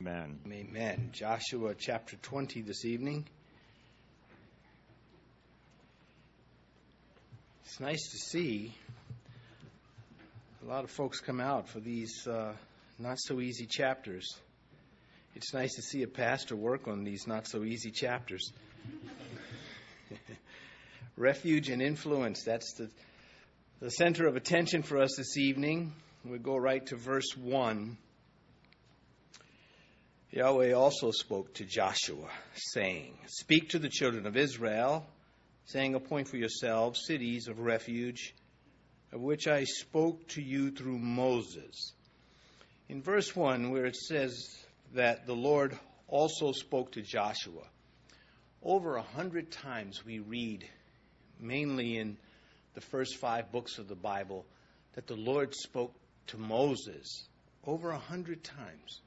Amen. Amen. Joshua chapter 20 this evening. It's nice to see a lot of folks come out for these not so easy chapters. It's nice to see a pastor work on these not so easy chapters. Refuge and influence, that's the center of attention for us this evening. We'll go right to verse 1. Yahweh also spoke to Joshua, saying, "Speak to the children of Israel, saying, appoint for yourselves cities of refuge, of which I spoke to you through Moses." In verse 1, where it says that the Lord also spoke to Joshua, over 100 times we read, mainly in the first 5 books of the Bible, that the Lord spoke to Moses over 100 times.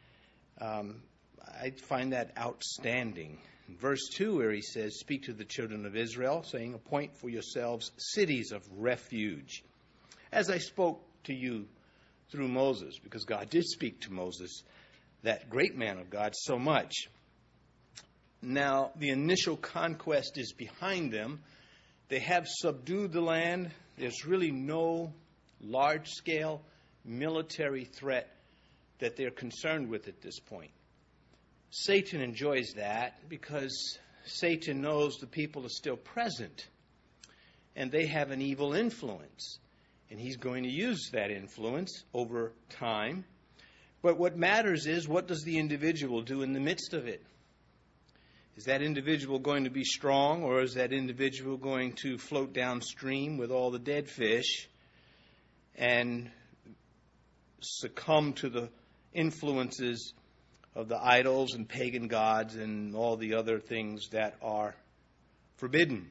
I find that outstanding. In verse 2, where he says, "Speak to the children of Israel, saying, appoint for yourselves cities of refuge, as I spoke to you through Moses," because God did speak to Moses, that great man of God, so much. Now, the initial conquest is behind them. They have subdued the land. There's really no large-scale military threat that they're concerned with at this point. Satan enjoys that because Satan knows the people are still present and they have an evil influence. And he's going to use that influence over time. But what matters is, what does the individual do in the midst of it? Is that individual going to be strong, or is that individual going to float downstream with all the dead fish and succumb to the influences of the idols and pagan gods and all the other things that are forbidden?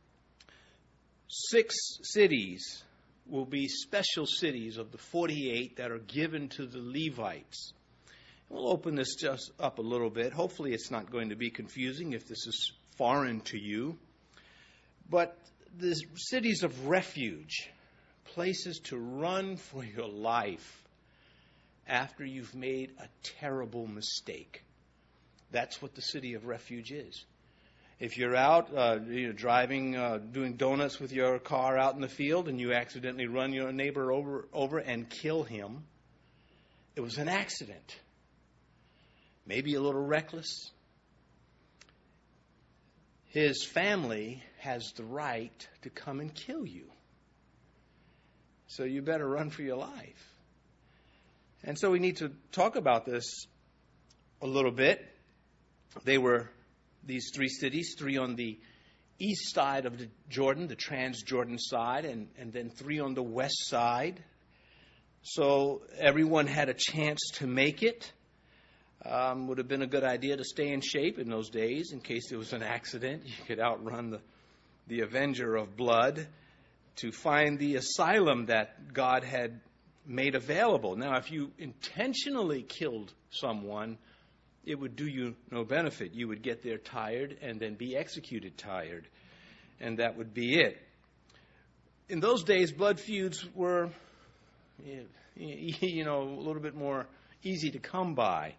6 cities will be special cities of the 48 that are given to the Levites. We'll open this just up a little bit. Hopefully it's not going to be confusing if this is foreign to you. But the cities of refuge, places to run for your life after you've made a terrible mistake. That's what the city of refuge is. If you're out driving, doing donuts with your car out in the field, and you accidentally run your neighbor over and kill him, it was an accident. Maybe a little reckless. His family has the right to come and kill you. So you better run for your life. And so we need to talk about this a little bit. They were these 3 cities, 3 on the east side of the Jordan, the Transjordan side, and then 3 on the west side. So everyone had a chance to make it. Would have been a good idea to stay in shape in those days in case there was an accident. You could outrun the avenger of blood to find the asylum that God had made available. Now, if you intentionally killed someone, it would do you no benefit. You would get there tired and then be executed tired, and that would be it. In those days, blood feuds were, a little bit more easy to come by.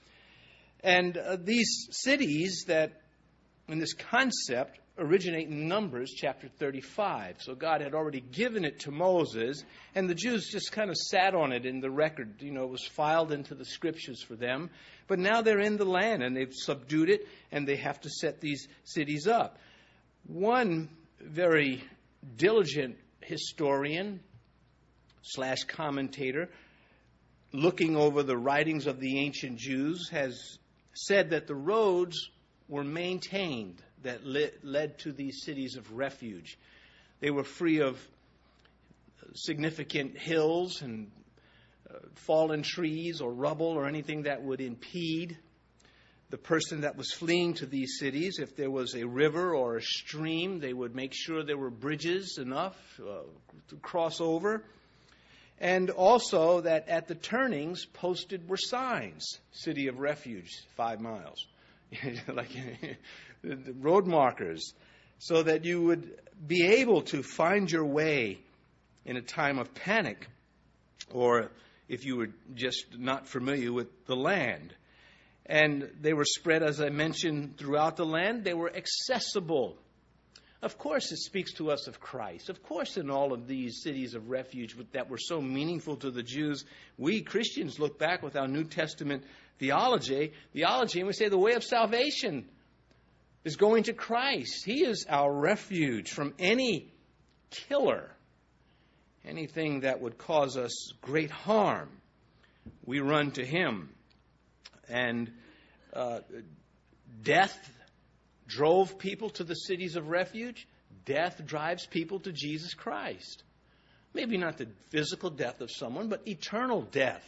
And these cities that, in this concept, originate in Numbers chapter 35. So God had already given it to Moses, and the Jews just kind of sat on it in the record. It was filed into the scriptures for them. But now they're in the land, and they've subdued it, and they have to set these cities up. One very diligent historian / commentator, looking over the writings of the ancient Jews, has said that the roads were maintained that led to these cities of refuge. They were free of significant hills and fallen trees or rubble or anything that would impede the person that was fleeing to these cities. If there was a river or a stream, they would make sure there were bridges enough to cross over. And also that at the turnings posted were signs, city of refuge, 5 miles. Like the road markers, so that you would be able to find your way in a time of panic, or if you were just not familiar with the land. And they were spread, as I mentioned, throughout the land. They were accessible. Of course, it speaks to us of Christ. Of course, in all of these cities of refuge that were so meaningful to the Jews, we Christians look back with our New Testament theology, and we say the way of salvation is going to Christ. He is our refuge from any killer, anything that would cause us great harm. We run to Him. And death drove people to the cities of refuge. Death drives people to Jesus Christ. Maybe not the physical death of someone, but eternal death.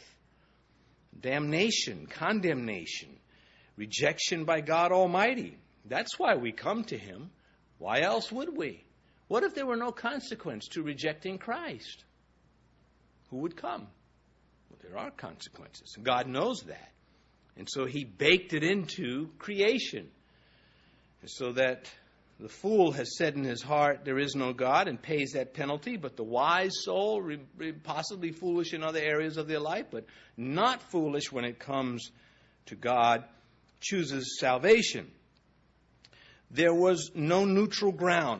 Damnation, condemnation, rejection by God Almighty. That's why we come to Him. Why else would we? What if there were no consequence to rejecting Christ? Who would come? Well, there are consequences. God knows that. And so He baked it into creation. So that the fool has said in his heart, there is no God, and pays that penalty. But the wise soul, possibly foolish in other areas of their life, but not foolish when it comes to God, chooses salvation. There was no neutral ground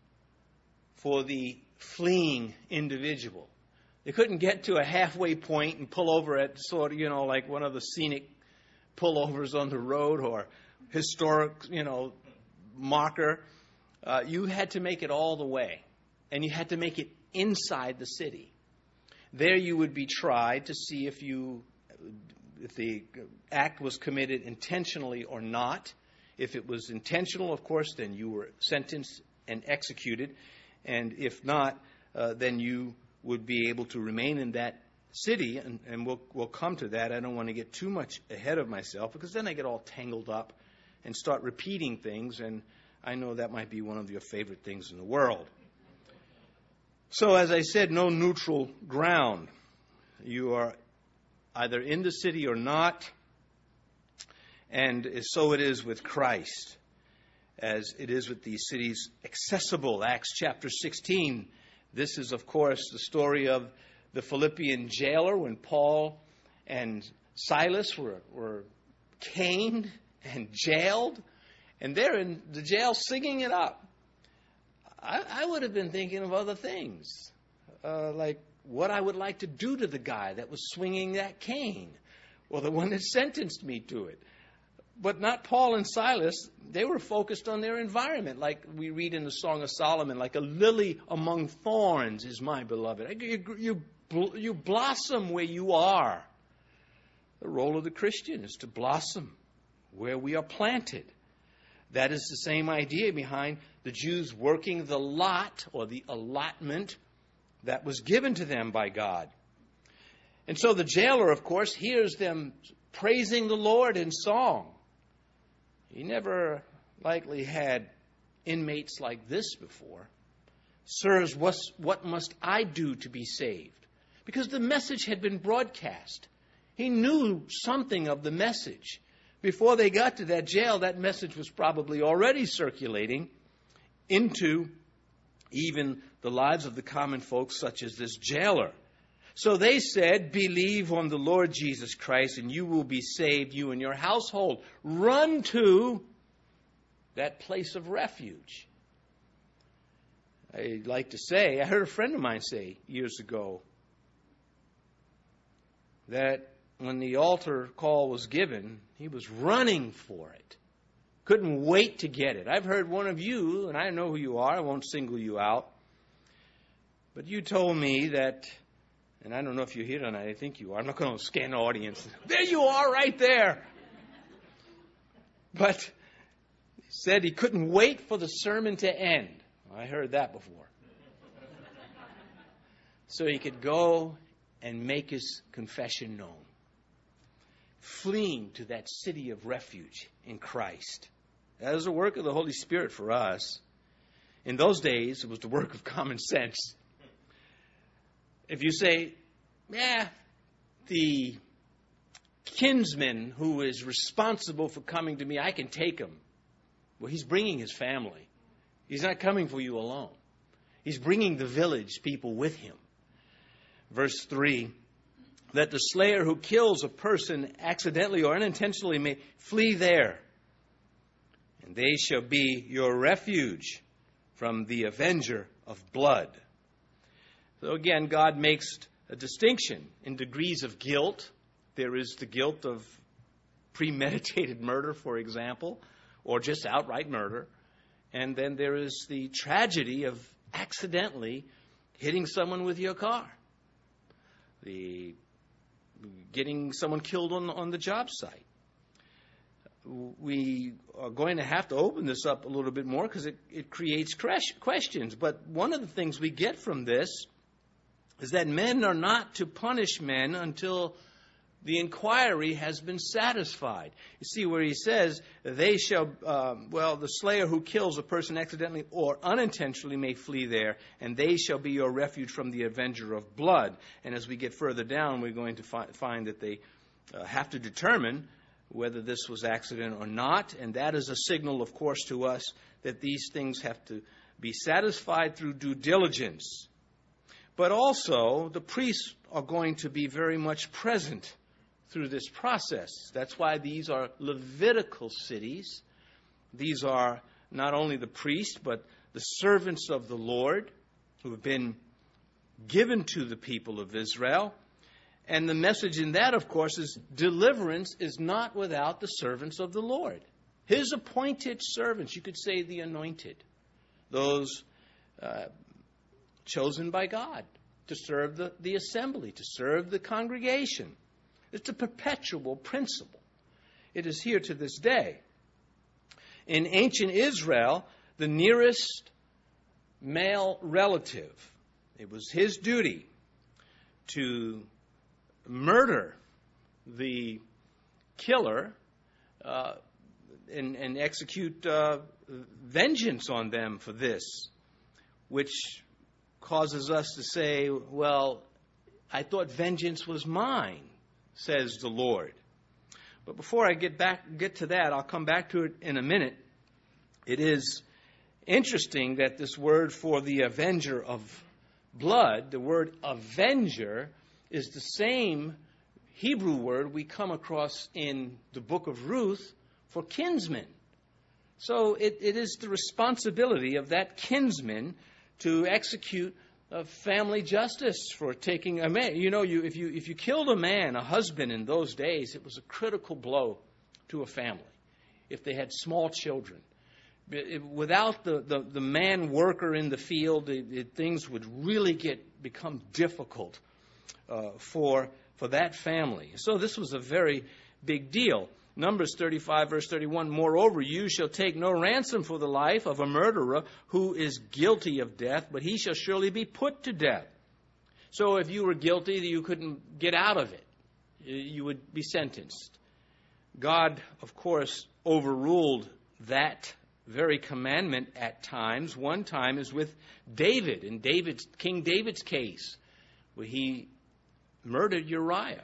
for the fleeing individual. They couldn't get to a halfway point and pull over at sort of, like one of the scenic pullovers on the road or historic, marker. You had to make it all the way. And you had to make it inside the city. There you would be tried to see if the act was committed intentionally or not. If it was intentional, of course, then you were sentenced and executed. And if not, then you would be able to remain in that city. And we'll come to that. I don't want to get too much ahead of myself, because then I get all tangled up and start repeating things, and I know that might be one of your favorite things in the world. So, as I said, no neutral ground. You are either in the city or not, and so it is with Christ, as it is with these cities accessible. Acts chapter 16, this is, of course, the story of the Philippian jailer when Paul and Silas were caned and jailed, and they're in the jail singing it up. I would have been thinking of other things, like what I would like to do to the guy that was swinging that cane, or the one that sentenced me to it. But not Paul and Silas. They were focused on their environment, like we read in the Song of Solomon, like a lily among thorns is my beloved. You blossom where you are. The role of the Christian is to blossom where we are planted. That is the same idea behind the Jews working the lot, or the allotment, that was given to them by God. And so the jailer, of course, hears them praising the Lord in song. He never likely had inmates like this before. Sirs, what must I do to be saved? Because the message had been broadcast. He knew something of the message. Before they got to that jail, that message was probably already circulating into even the lives of the common folks, such as this jailer. So they said, believe on the Lord Jesus Christ and you will be saved, you and your household. Run to that place of refuge. I like to say, I heard a friend of mine say years ago that when the altar call was given, he was running for it. Couldn't wait to get it. I've heard one of you, and I know who you are, I won't single you out, but you told me that, and I don't know if you're here tonight, I think you are. I'm not going to scan the audience. There you are, right there. But he said he couldn't wait for the sermon to end. I heard that before. So he could go and make his confession known. Fleeing to that city of refuge in Christ. That is the work of the Holy Spirit for us. In those days, it was the work of common sense. If you say, the kinsman who is responsible for coming to me, I can take him. Well, he's bringing his family. He's not coming for you alone. He's bringing the village people with him. Verse 3, that the slayer who kills a person accidentally or unintentionally may flee there. And they shall be your refuge from the avenger of blood. So again, God makes a distinction in degrees of guilt. There is the guilt of premeditated murder, for example, or just outright murder. And then there is the tragedy of accidentally hitting someone with your car. The getting someone killed on the job site. We are going to have to open this up a little bit more because it creates questions. But one of the things we get from this is that men are not to punish men until the inquiry has been satisfied. You see where he says, they shall, the slayer who kills a person accidentally or unintentionally may flee there, and they shall be your refuge from the avenger of blood. And as we get further down, we're going to find that they have to determine whether this was accident or not. And that is a signal, of course, to us that these things have to be satisfied through due diligence. But also, the priests are going to be very much present through this process. That's why these are Levitical cities. These are not only the priests, but the servants of the Lord who have been given to the people of Israel. And the message in that, of course, is deliverance is not without the servants of the Lord. His appointed servants, you could say the anointed, those chosen by God to serve the assembly, to serve the congregation. It's a perpetual principle. It is here to this day. In ancient Israel, the nearest male relative, it was his duty to murder the killer and execute vengeance on them for this, which causes us to say, well, I thought vengeance was mine, says the Lord. But before I get to that, I'll come back to it in a minute. It is interesting that this word for the avenger of blood, the word avenger, is the same Hebrew word we come across in the book of Ruth for kinsman. So it is the responsibility of that kinsman to execute family justice for taking a man. You know, if you killed a man, a husband in those days, it was a critical blow to a family if they had small children. Without the man worker in the field, things would really become difficult for that family. So this was a very big deal. Numbers 35, verse 31, moreover, you shall take no ransom for the life of a murderer who is guilty of death, but he shall surely be put to death. So if you were guilty, you couldn't get out of it. You would be sentenced. God, of course, overruled that very commandment at times. One time is with David, in King David's case, where he murdered Uriah.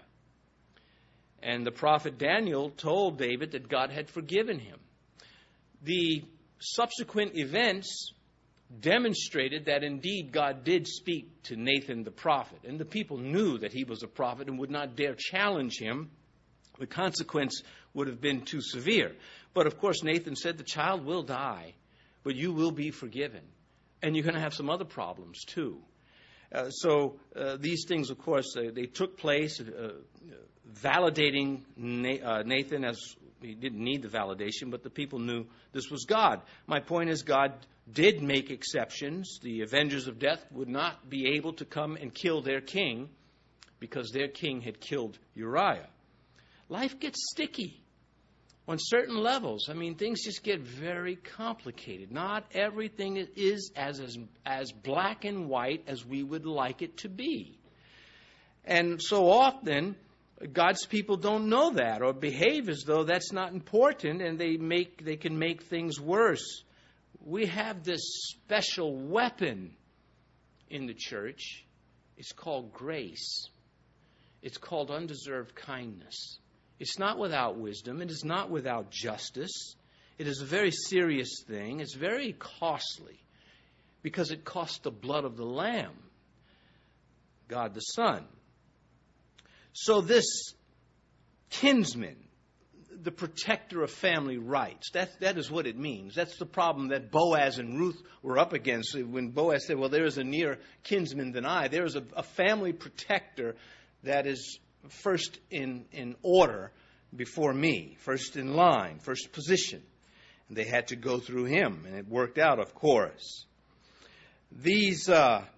And the prophet Daniel told David that God had forgiven him. The subsequent events demonstrated that indeed God did speak to Nathan the prophet. And the people knew that he was a prophet and would not dare challenge him. The consequence would have been too severe. But of course Nathan said the child will die, but you will be forgiven. And you're going to have some other problems too. So these things, of course, they took place, validating Nathan, as he didn't need the validation, but the people knew this was God. My point is, God did make exceptions. The avengers of death would not be able to come and kill their king because their king had killed Uriah. Life gets sticky on certain levels. I mean, things just get very complicated. Not everything is as black and white as we would like it to be. And so often, God's people don't know that or behave as though that's not important, and they can make things worse. We have this special weapon in the church. It's called grace. It's called undeserved kindness. It's not without wisdom. It is not without justice. It is a very serious thing. It's very costly because it costs the blood of the Lamb, God the Son. So this kinsman, the protector of family rights, that is what it means. That's the problem that Boaz and Ruth were up against when Boaz said, well, there is a near kinsman than I. There is a family protector that is first in order before me, first in line, first position. And they had to go through him, and it worked out, of course. These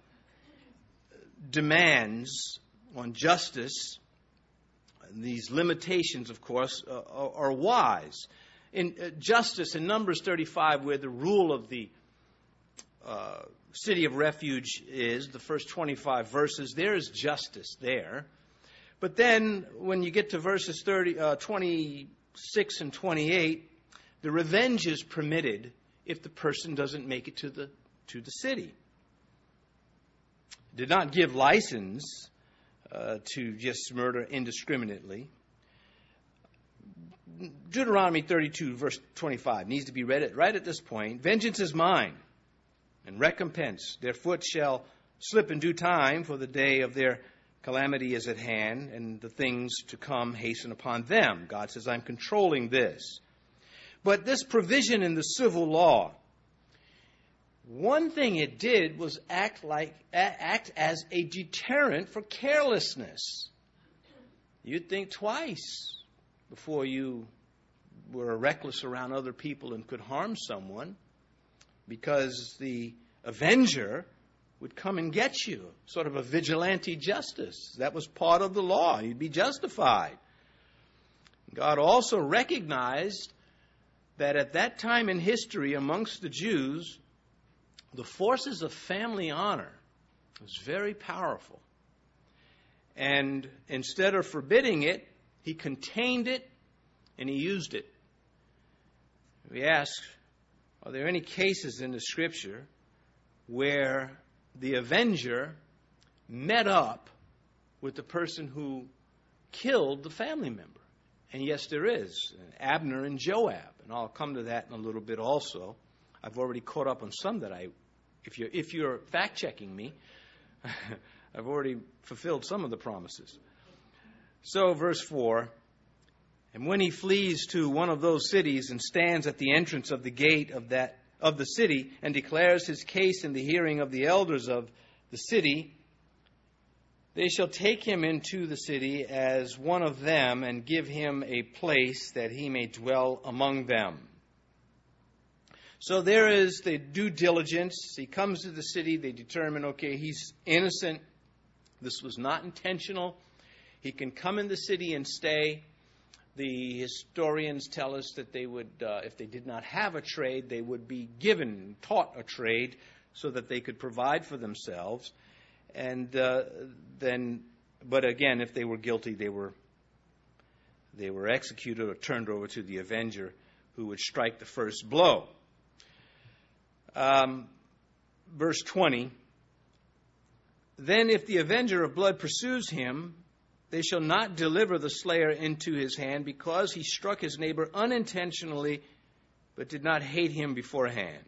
demands on justice, these limitations, of course, are wise. In justice, in Numbers 35, where the rule of the city of refuge is, the first 25 verses, there is justice there. But then, when you get to verses 26 and 28, the revenge is permitted if the person doesn't make it to the city. Did not give license to just murder indiscriminately. Deuteronomy 32, verse 25, needs to be read right at this point. Vengeance is mine, and recompense. Their foot shall slip in due time, for the day of their calamity is at hand, and the things to come hasten upon them. God says, I'm controlling this. But this provision in the civil law, one thing it did was act as a deterrent for carelessness. You'd think twice before you were reckless around other people and could harm someone, because the avenger would come and get you, sort of a vigilante justice. That was part of the law. You'd be justified. God also recognized that at that time in history amongst the Jews, the forces of family honor was very powerful. And instead of forbidding it, he contained it and he used it. We ask, are there any cases in the Scripture where the avenger met up with the person who killed the family member? And yes, there is. Abner and Joab. And I'll come to that in a little bit also. I've already caught up on some that if you're fact-checking me, I've already fulfilled some of the promises. So, verse 4, and when he flees to one of those cities and stands at the entrance of the gate of the city and declares his case in the hearing of the elders of the city, they shall take him into the city as one of them and give him a place that he may dwell among them. So there is the due diligence. He comes to the city. They determine, okay, he's innocent. This was not intentional. He can come in the city and stay. The historians tell us that they would, if they did not have a trade, they would be taught a trade so that they could provide for themselves. And but again, if they were guilty, they were executed or turned over to the avenger, who would strike the first blow. Verse 20, then if the avenger of blood pursues him, they shall not deliver the slayer into his hand, because he struck his neighbor unintentionally, but did not hate him beforehand.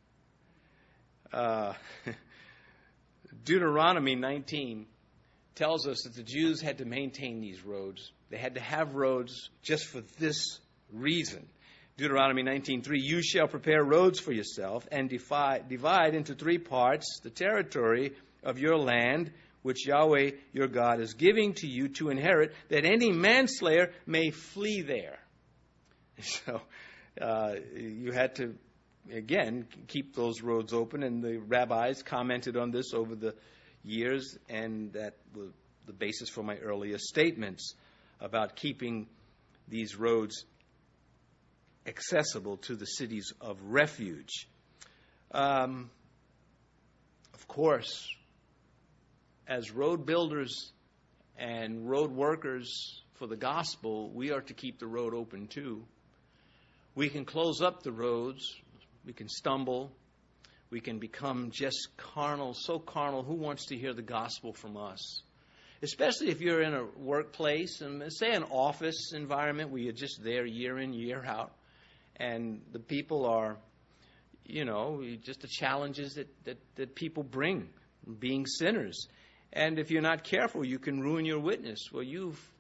Deuteronomy 19 tells us that the Jews had to maintain these roads. They had to have roads just for this reason. Deuteronomy 19:3, you shall prepare roads for yourself and divide into 3 parts the territory of your land, which Yahweh your God is giving to you to inherit, that any manslayer may flee there. So you had to, again, keep those roads open, and the rabbis commented on this over the years, and that was the basis for my earlier statements about keeping these roads accessible to the cities of refuge. Of course, as road builders and road workers for the gospel, we are to keep the road open too. We can close up the roads. We can stumble. We can become just carnal, so carnal. Who wants to hear the gospel from us? Especially if you're in a workplace, and say an office environment where you're just there year in, year out. And the people are, just the challenges that people bring, being sinners. And if you're not careful, you can ruin your witness. Well, you've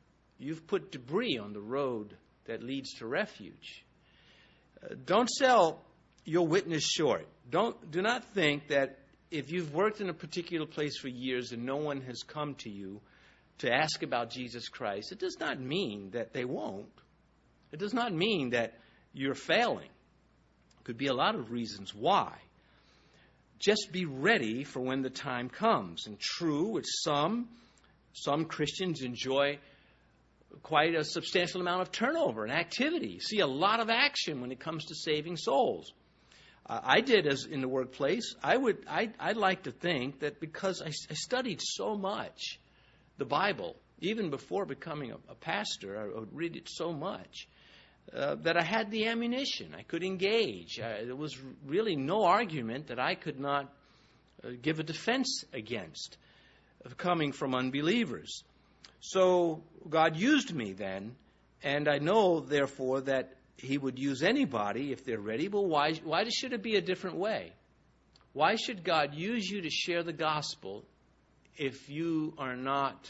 You've put debris on the road that leads to refuge. Don't sell your witness short. Do not think that if you've worked in a particular place for years and no one has come to you to ask about Jesus Christ, it does not mean that they won't. It does not mean that you're failing. Could be a lot of reasons why. Just be ready for when the time comes. And true, with some Christians enjoy quite a substantial amount of turnover and activity. See a lot of action when it comes to saving souls. I did as in the workplace. I'd like to think that because I studied so much the Bible, even before becoming a pastor, I would read it so much. That I had the ammunition. I could engage. There was really no argument that I could not give a defense against coming from unbelievers. So God used me then, and I know, therefore, that He would use anybody if they're ready. But why should it be a different way? Why should God use you to share the gospel if you are not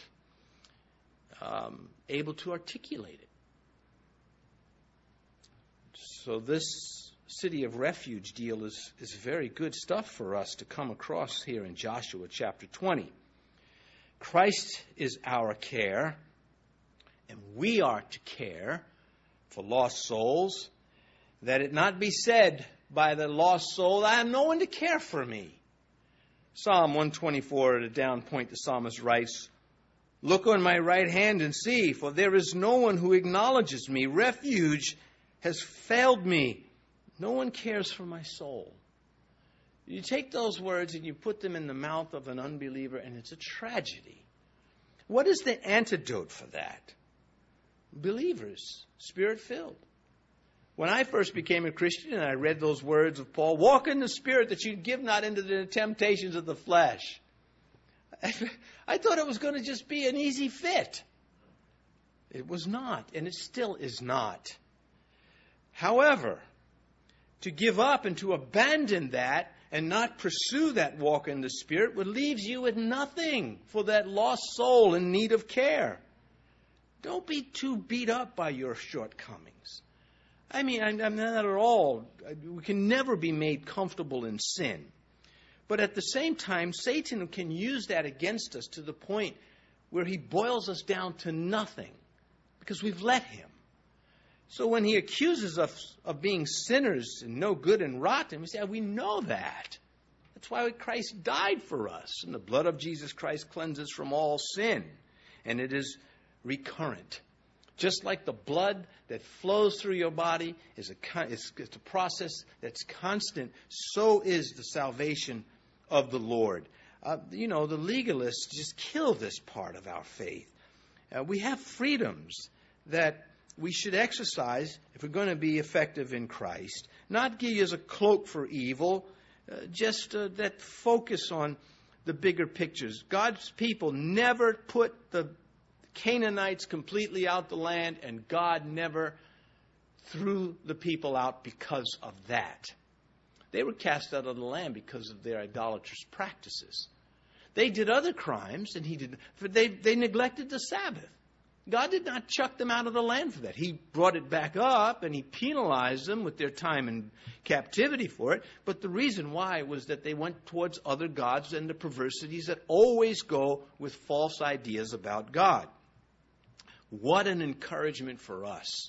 able to articulate it? So this city of refuge deal is very good stuff for us to come across here in Joshua chapter 20. Christ is our care, and we are to care for lost souls, that it not be said by the lost soul, I have no one to care for me. Psalm 124, at a down point, the psalmist writes, look on my right hand and see, for there is no one who acknowledges me. Refuge has failed me. No one cares for my soul. You take those words and you put them in the mouth of an unbeliever, and it's a tragedy. What is the antidote for that? Believers, Spirit-filled. When I first became a Christian and I read those words of Paul, walk in the Spirit that you give not into the temptations of the flesh, I thought it was going to just be an easy fit. It was not, and it still is not. However, to give up and to abandon that and not pursue that walk in the Spirit would leave you with nothing for that lost soul in need of care. Don't be too beat up by your shortcomings. I mean, I'm not at all. We can never be made comfortable in sin. But at the same time, Satan can use that against us to the point where he boils us down to nothing because we've let him. So when he accuses us of being sinners and no good and rotten, we say, we know that. That's why Christ died for us. And the blood of Jesus Christ cleanses from all sin. And it is recurrent. Just like the blood that flows through your body is it's a process that's constant, so is the salvation of the Lord. The legalists just kill this part of our faith. We have freedoms that we should exercise if we're going to be effective in Christ. Not give you as a cloak for evil, just that focus on the bigger pictures. God's people never put the Canaanites completely out the land, and God never threw the people out because of that. They were cast out of the land because of their idolatrous practices. They did other crimes, and they neglected the Sabbath. God did not chuck them out of the land for that. He brought it back up, and He penalized them with their time in captivity for it. But the reason why was that they went towards other gods and the perversities that always go with false ideas about God. What an encouragement for us.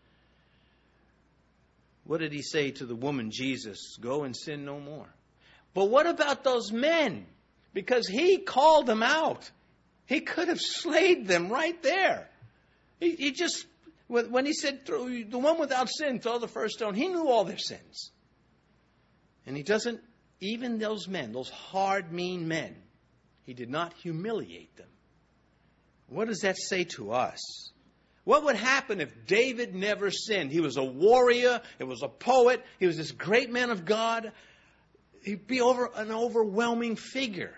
What did He say to the woman, Jesus? Go and sin no more. But what about those men? Because He called them out. He could have slayed them right there. He just, when He said, the one without sin, throw the first stone, He knew all their sins. And He doesn't, even those men, those hard, mean men, He did not humiliate them. What does that say to us? What would happen if David never sinned? He was a warrior. He was a poet. He was this great man of God. He'd be an overwhelming figure.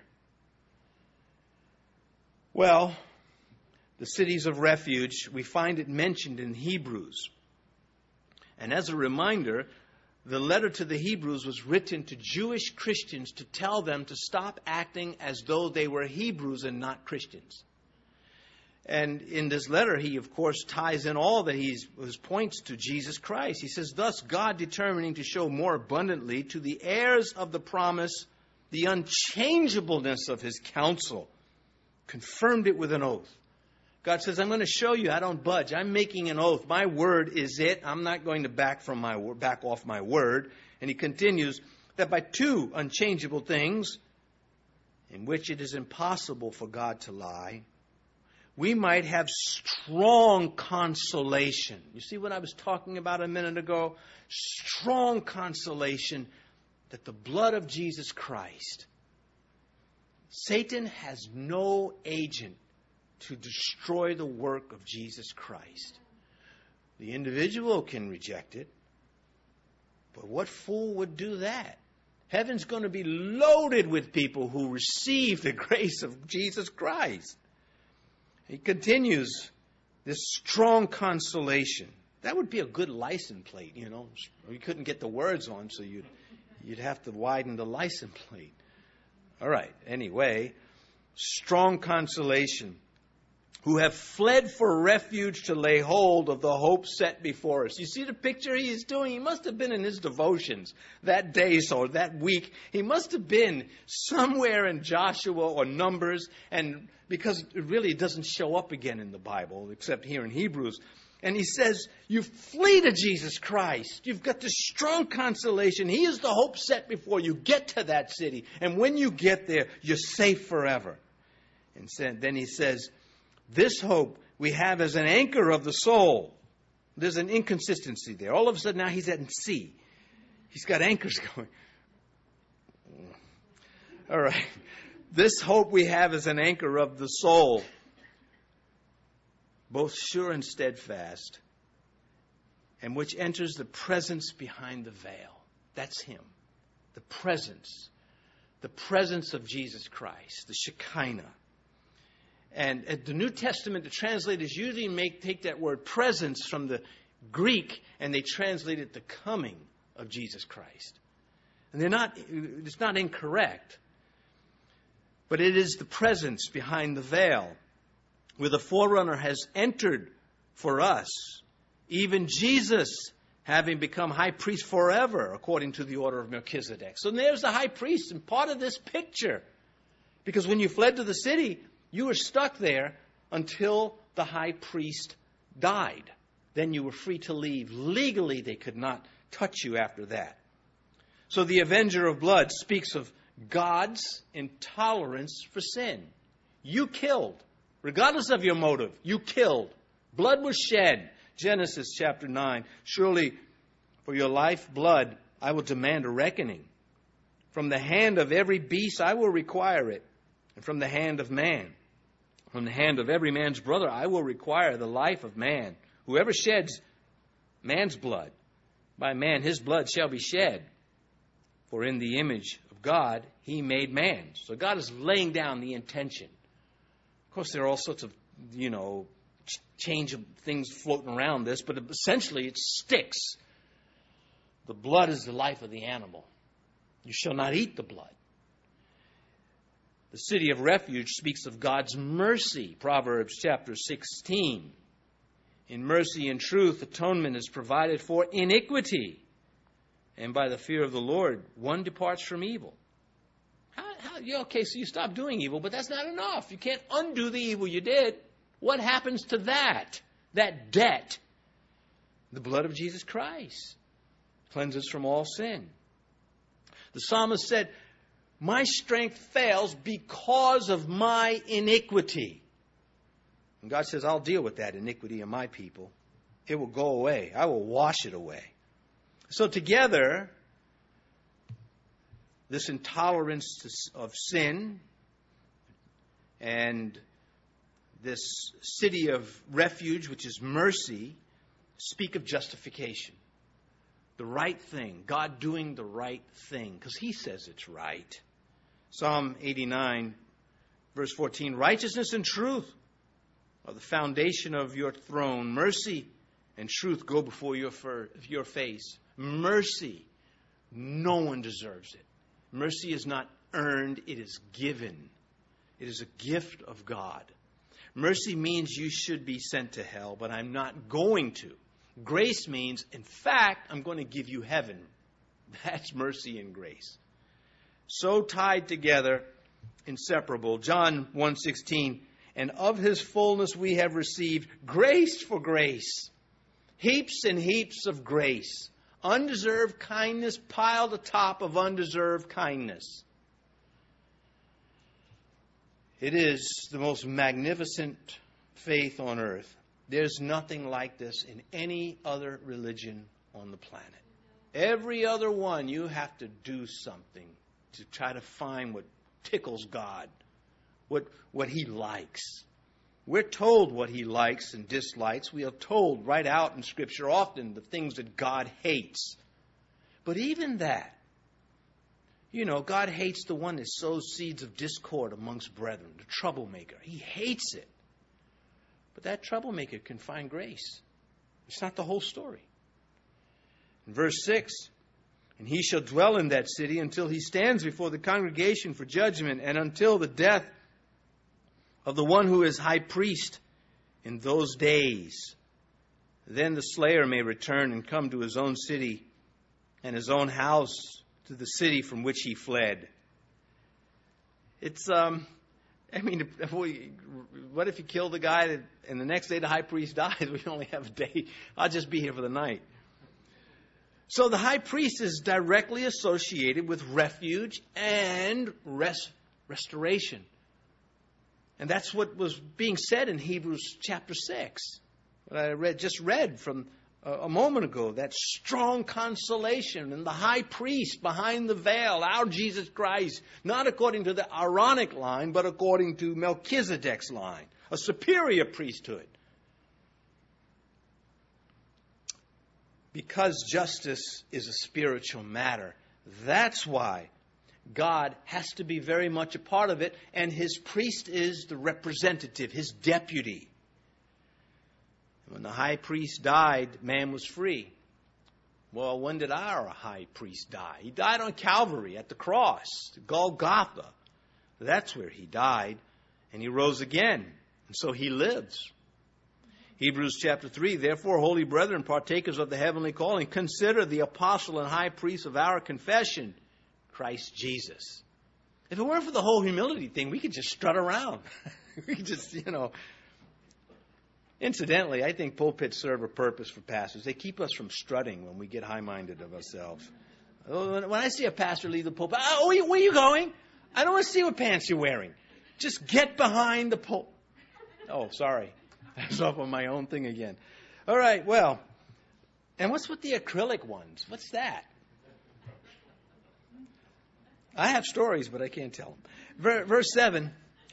Well, the cities of refuge, we find it mentioned in Hebrews. And as a reminder, the letter to the Hebrews was written to Jewish Christians to tell them to stop acting as though they were Hebrews and not Christians. And in this letter, he, of course, ties in all that his points to Jesus Christ. He says, thus God determining to show more abundantly to the heirs of the promise the unchangeableness of his counsel, confirmed it with an oath. God says, I'm going to show you I don't budge. I'm making an oath. My word is it. I'm not going to back off my word. And he continues that by two unchangeable things, in which it is impossible for God to lie, we might have strong consolation. You see what I was talking about a minute ago? Strong consolation that the blood of Jesus Christ, Satan has no agent to destroy the work of Jesus Christ. The individual can reject it, but what fool would do that? Heaven's going to be loaded with people who receive the grace of Jesus Christ. He continues this strong consolation. That would be a good license plate, you know. You couldn't get the words on, so you'd have to widen the license plate. All right, anyway, strong consolation. Who have fled for refuge to lay hold of the hope set before us. You see the picture he is doing? He must have been in his devotions that day or that week. He must have been somewhere in Joshua or Numbers, and because it really doesn't show up again in the Bible, except here in Hebrews. And he says, you flee to Jesus Christ. You've got this strong consolation. He is the hope set before you. Get to that city. And when you get there, you're safe forever. And then he says, this hope we have as an anchor of the soul. There's an inconsistency there. All of a sudden now he's at sea. He's got anchors going. All right. This hope we have as an anchor of the soul, both sure and steadfast, and which enters the presence behind the veil. That's him. The presence of Jesus Christ, the Shekinah. And at the New Testament, the translators usually take that word presence from the Greek, and they translate it the coming of Jesus Christ. And it's not incorrect, but it is the presence behind the veil, where the forerunner has entered for us, even Jesus having become high priest forever, according to the order of Melchizedek. So there's the high priest, and part of this picture, because when you fled to the city, you were stuck there until the high priest died. Then you were free to leave. Legally, they could not touch you after that. So the avenger of blood speaks of God's intolerance for sin. You killed. Regardless of your motive, you killed. Blood was shed. Genesis chapter 9. Surely for your life blood I will demand a reckoning. From the hand of every beast I will require it. And from the hand of man. From the hand of every man's brother, I will require the life of man. Whoever sheds man's blood, by man his blood shall be shed. For in the image of God, he made man. So God is laying down the intention. Of course, there are all sorts of, change of things floating around this, but essentially it sticks. The blood is the life of the animal. You shall not eat the blood. The city of refuge speaks of God's mercy, Proverbs chapter 16. In mercy and truth, atonement is provided for iniquity. And by the fear of the Lord, one departs from evil. Okay, so you stop doing evil, but that's not enough. You can't undo the evil you did. What happens to that debt? The blood of Jesus Christ cleanses from all sin. The psalmist said, my strength fails because of my iniquity. And God says, I'll deal with that iniquity in my people. It will go away. I will wash it away. So together, this intolerance of sin and this city of refuge, which is mercy, speak of justification. The right thing. God doing the right thing. Because he says it's right. Psalm 89, verse 14. Righteousness and truth are the foundation of your throne. Mercy and truth go before your face. Mercy. No one deserves it. Mercy is not earned. It is given. It is a gift of God. Mercy means you should be sent to hell, but I'm not going to. Grace means, in fact, I'm going to give you heaven. That's mercy and grace. So tied together, inseparable. John 1:16, and of his fullness we have received grace for grace. Heaps and heaps of grace. Undeserved kindness piled atop of undeserved kindness. It is the most magnificent faith on earth. There's nothing like this in any other religion on the planet. Every other one, you have to do something to try to find what tickles God, what He likes. We're told what He likes and dislikes. We are told right out in Scripture often the things that God hates. But even that, God hates the one that sows seeds of discord amongst brethren, the troublemaker. He hates it. But that troublemaker can find grace. It's not the whole story. In verse 6, and he shall dwell in that city until he stands before the congregation for judgment, and until the death of the one who is high priest in those days. Then the slayer may return and come to his own city and his own house, to the city from which he fled. It's, what if you kill the guy and the next day the high priest dies? We only have a day. I'll just be here for the night. So the high priest is directly associated with refuge and restoration. And that's what was being said in Hebrews chapter 6. What I just read from a moment ago, that strong consolation and the high priest behind the veil, our Jesus Christ, not according to the Aaronic line, but according to Melchizedek's line, a superior priesthood. Because justice is a spiritual matter, that's why God has to be very much a part of it, and His priest is the representative, His deputy. When the high priest died, man was free. Well, when did our high priest die? He died on Calvary at the cross, Golgotha. That's where He died, and He rose again, and so He lives. Hebrews chapter 3, therefore, holy brethren, partakers of the heavenly calling, consider the apostle and high priest of our confession, Christ Jesus. If it weren't for the whole humility thing, we could just strut around. We could just, Incidentally, I think pulpits serve a purpose for pastors. They keep us from strutting when we get high-minded of ourselves. When I see a pastor leave the pulpit, where are you going? I don't want to see what pants you're wearing. Just get behind the pulpit. Oh, sorry. I was off on my own thing again. All right, well, and what's with the acrylic ones? What's that? I have stories, but I can't tell them. Verse 7,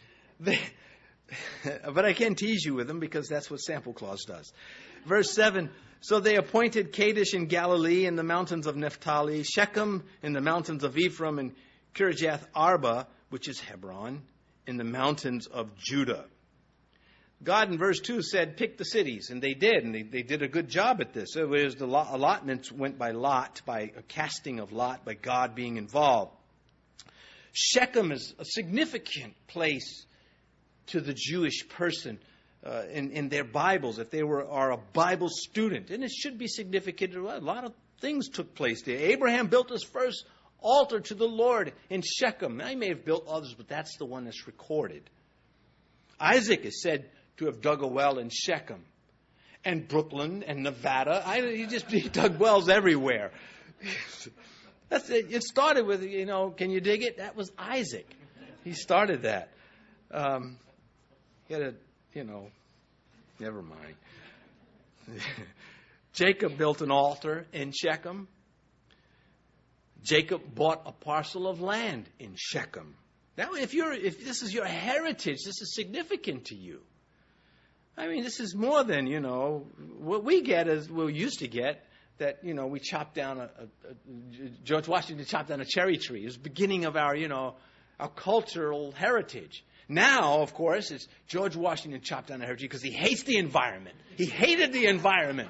but I can tease you with them because that's what Santa Claus does. Verse 7, so they appointed Kadesh in Galilee in the mountains of Naphtali, Shechem in the mountains of Ephraim, and Kirjath Arba, which is Hebron, in the mountains of Judah. God in verse 2 said, pick the cities, and they did, and they did a good job at this. It was the allotments went by lot, by a casting of lot, by God being involved. Shechem is a significant place to the Jewish person in their Bibles, if they are a Bible student. And it should be significant. A lot of things took place there. Abraham built his first altar to the Lord in Shechem. I may have built others, but that's the one that's recorded. Isaac is said to have dug a well in Shechem. And Brooklyn and Nevada. He dug wells everywhere. That's it. It started with, can you dig it? That was Isaac. He started that. He had never mind. Jacob built an altar in Shechem. Jacob bought a parcel of land in Shechem. Now, if this is your heritage, this is significant to you. I mean, this is more than, what we get is, we used to get, that, we chopped down George Washington chopped down a cherry tree. It was the beginning of our cultural heritage. Now, of course, it's George Washington chopped down a cherry tree because he hates the environment. He hated the environment.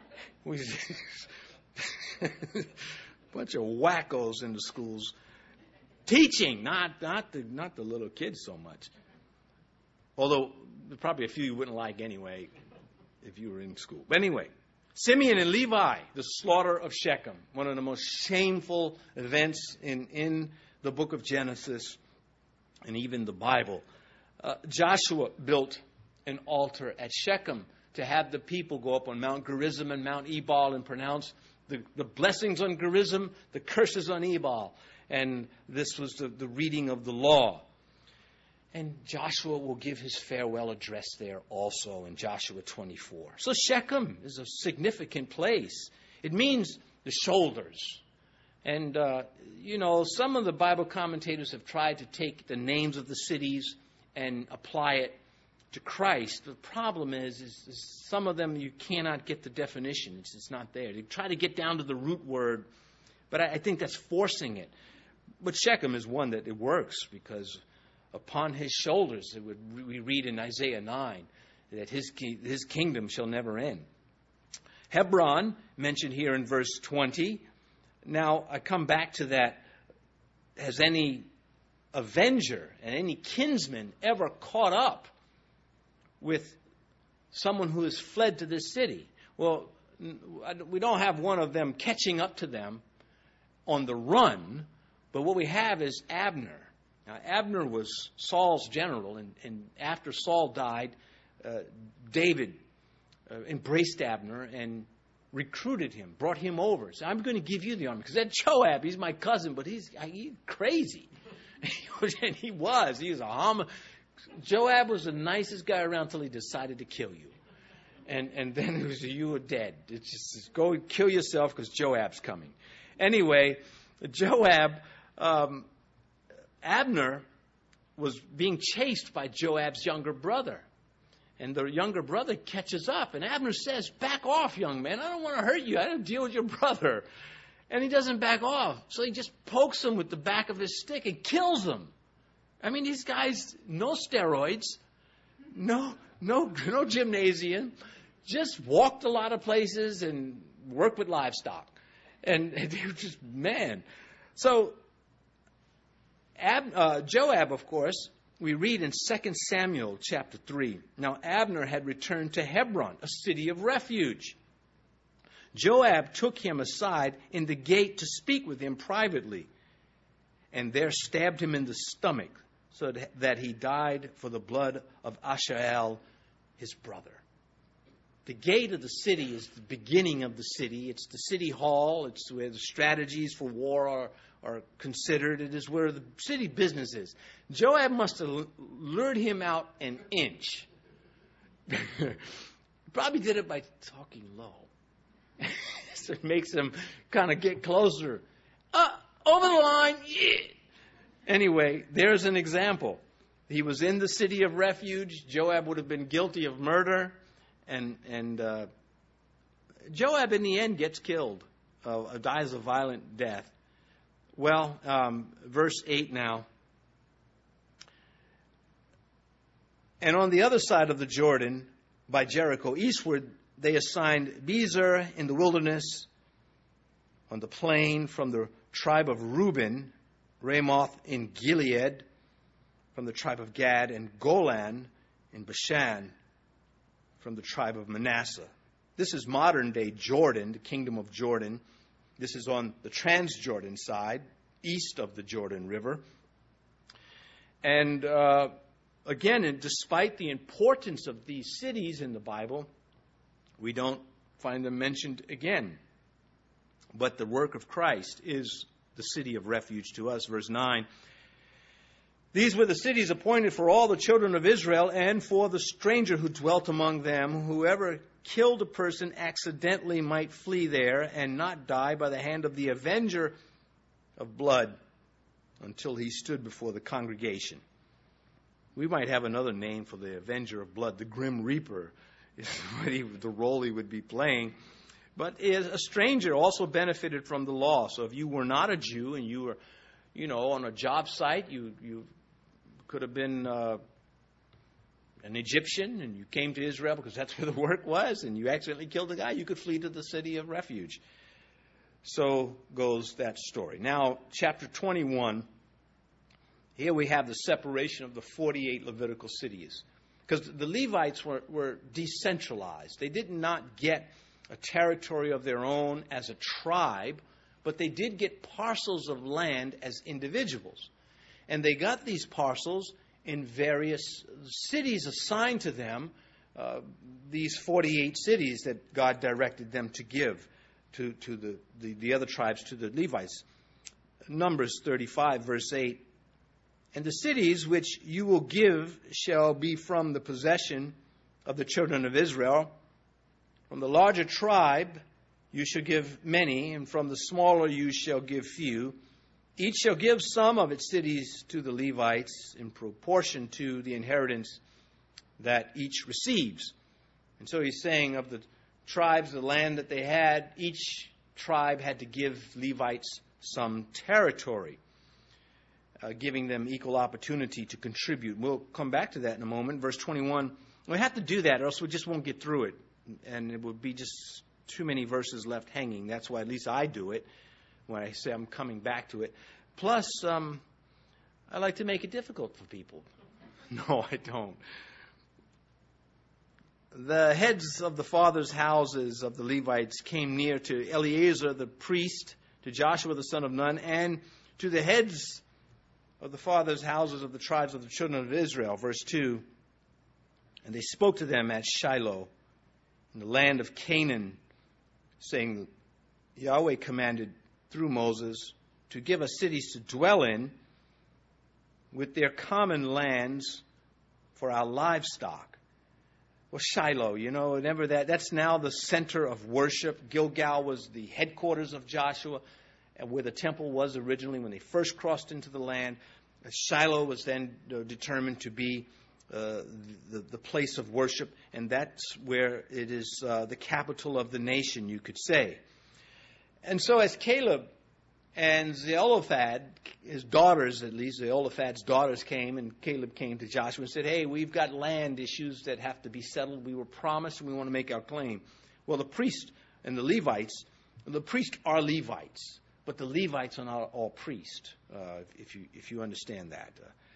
Bunch of wackos in the schools. Teaching, not the little kids so much. Although probably a few you wouldn't like anyway if you were in school. But anyway, Simeon and Levi, the slaughter of Shechem, one of the most shameful events in the book of Genesis and even the Bible. Joshua built an altar at Shechem to have the people go up on Mount Gerizim and Mount Ebal and pronounce the blessings on Gerizim, the curses on Ebal. And this was the reading of the law. And Joshua will give his farewell address there also in Joshua 24. So Shechem is a significant place. It means the shoulders. And, some of the Bible commentators have tried to take the names of the cities and apply it to Christ. The problem is some of them you cannot get the definition. It's not there. They try to get down to the root word, but I think that's forcing it. But Shechem is one that it works because upon his shoulders, we read in Isaiah 9 that his kingdom shall never end. Hebron, mentioned here in verse 20. Now, I come back to that. Has any avenger and any kinsman ever caught up with someone who has fled to this city? Well, we don't have one of them catching up to them on the run, but what we have is Abner. Now, Abner was Saul's general, and after Saul died, David embraced Abner and recruited him, brought him over. Said, I'm going to give you the army. Because that Joab, he's my cousin, but he's crazy. And he was. He was Joab was the nicest guy around until he decided to kill you. And then it was, you were dead. It's just go kill yourself because Joab's coming. Anyway, Abner was being chased by Joab's younger brother. And the younger brother catches up. And Abner says, back off, young man. I don't want to hurt you. I don't deal with your brother. And he doesn't back off. So he just pokes him with the back of his stick and kills him. I mean, these guys, no steroids, no gymnasium, just walked a lot of places and worked with livestock. And they were just, man. So Joab, of course, we read in 2 Samuel chapter 3. Now Abner had returned to Hebron, a city of refuge. Joab took him aside in the gate to speak with him privately, and there stabbed him in the stomach, so that he died for the blood of Asahel, his brother. The gate of the city is the beginning of the city. It's the city hall. It's where the strategies for war are considered. It is where the city business is. Joab must have lured him out an inch. Probably did it by talking low. So it makes him kind of get closer. Over the line. Yeah. Anyway, there's an example. He was in the city of refuge. Joab would have been guilty of murder. And Joab, in the end, gets killed, dies a violent death. Well, verse 8 now. And on the other side of the Jordan, by Jericho eastward, they assigned Bezer in the wilderness, on the plain from the tribe of Reuben, Ramoth in Gilead, from the tribe of Gad, and Golan in Bashan, from the tribe of Manasseh. This is modern-day Jordan, the kingdom of Jordan. This is on the Transjordan side, east of the Jordan River. And again, despite the importance of these cities in the Bible, we don't find them mentioned again. But the work of Christ is the city of refuge to us. Verse 9. These were the cities appointed for all the children of Israel and for the stranger who dwelt among them. Whoever killed a person accidentally might flee there and not die by the hand of the avenger of blood until he stood before the congregation. We might have another name for the avenger of blood. The Grim Reaper is the role he would be playing. But a stranger also benefited from the law. So if you were not a Jew and you were, on a job site, you could have been an Egyptian and you came to Israel because that's where the work was, and you accidentally killed a guy, you could flee to the city of refuge. So goes that story. Now, chapter 21, here we have the separation of the 48 Levitical cities. because the Levites were decentralized. They did not get a territory of their own as a tribe, but they did get parcels of land as individuals. And they got these parcels in various cities assigned to them, these 48 cities that God directed them to give to the other tribes, to the Levites. Numbers 35, verse 8. And the cities which you will give shall be from the possession of the children of Israel. From the larger tribe you shall give many, and from the smaller you shall give few. Each shall give some of its cities to the Levites in proportion to the inheritance that each receives. And so he's saying of the tribes, the land that they had, each tribe had to give Levites some territory, giving them equal opportunity to contribute. We'll come back to that in a moment. Verse 21, we have to do that or else we just won't get through it. And it would be just too many verses left hanging. That's why at least I do it when I say I'm coming back to it. Plus, I like to make it difficult for people. No, I don't. The heads of the fathers' houses of the Levites came near to Eleazar the priest, to Joshua the son of Nun, and to the heads of the fathers' houses of the tribes of the children of Israel. Verse 2, and they spoke to them at Shiloh, in the land of Canaan, saying, Yahweh commanded through Moses to give us cities to dwell in with their common lands for our livestock. Well, Shiloh, remember that's now the center of worship. Gilgal was the headquarters of Joshua, and where the temple was originally when they first crossed into the land. Shiloh was then determined to be the place of worship, and that's where it is the capital of the nation, you could say. And so as Caleb and Zelophehad, his daughters at least, Zelophehad's daughters came, and Caleb came to Joshua and said, hey, we've got land issues that have to be settled. We were promised and we want to make our claim. Well, the priest and the Levites, the priests are Levites, but the Levites are not all priests, if you understand that.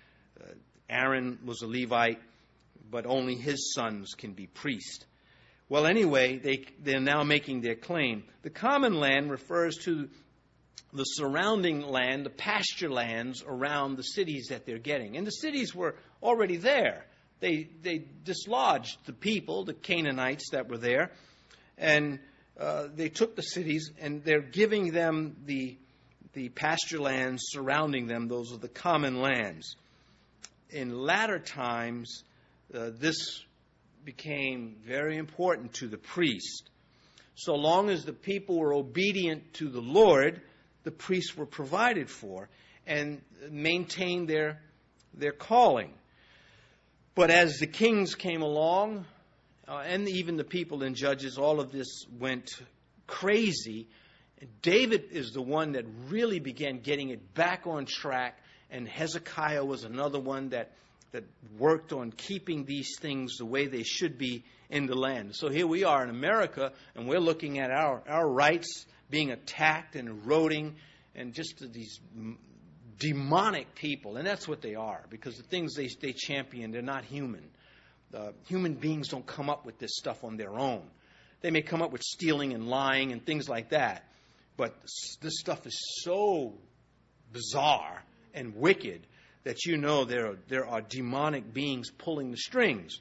Aaron was a Levite, but only his sons can be priests. Well, anyway, they're now making their claim. The common land refers to the surrounding land, the pasture lands around the cities that they're getting. And the cities were already there. They dislodged the people, the Canaanites that were there, and they took the cities, and they're giving them the pasture lands surrounding them. Those are the common lands. In latter times, this became very important to the priest. So long as the people were obedient to the Lord, the priests were provided for and maintained their calling. But as the kings came along, and even the people in Judges, all of this went crazy. David is the one that really began getting it back on track, and Hezekiah was another one that worked on keeping these things the way they should be in the land. So here we are in America, and we're looking at our rights being attacked and eroding, and just these demonic people. And that's what they are, because the things they champion, they're not human. Human beings don't come up with this stuff on their own. They may come up with stealing and lying and things like that, but this stuff is so bizarre and wicked that there are demonic beings pulling the strings.